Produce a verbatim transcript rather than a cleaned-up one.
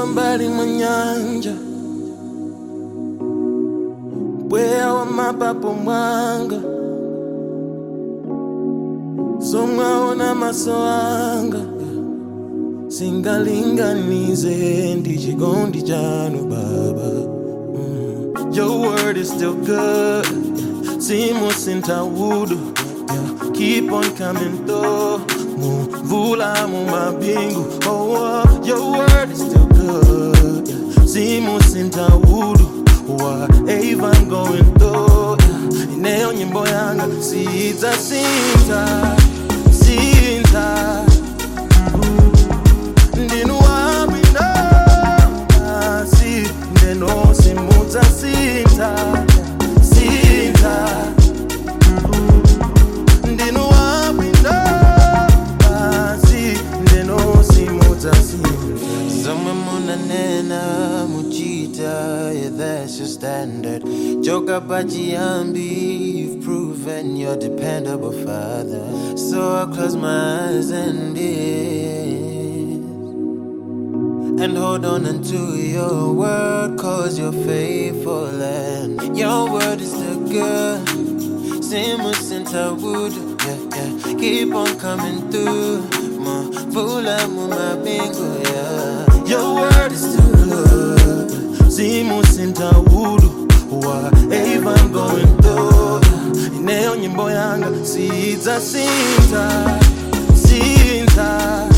mbali manyanja, bwea wa mapapo mwanga, somwaona maso anga, singalinganize ndi chikondi chanu Baba. mm. Your word is still good, simu sintawudu, yeah. Keep on coming through, mvula mu mabingu. Oh, oh, your word is still good, yeah. Simu sintawudu, whatever I'm going through, yeah. Ineo nyimbo yanga sita sinta sinta ndinu wabwino asi ndeno simuta sinta sinta ndinu wabwino asi ndeno simuta sinta. Zomwe munanena muchita, yeah, that's your standard. Joka Bachiyambi, you've proven you're dependable, Father. So I close my eyes and ears and hold on unto your word, cause you're faithful and your word is the good. Same since I would, yeah, yeah. Keep on coming through, ma fula mu ma bingo, yeah. Your word is still good. Simu sintawudu, whatever I'm going through, ineo nyimbo yanga sita sinta sinta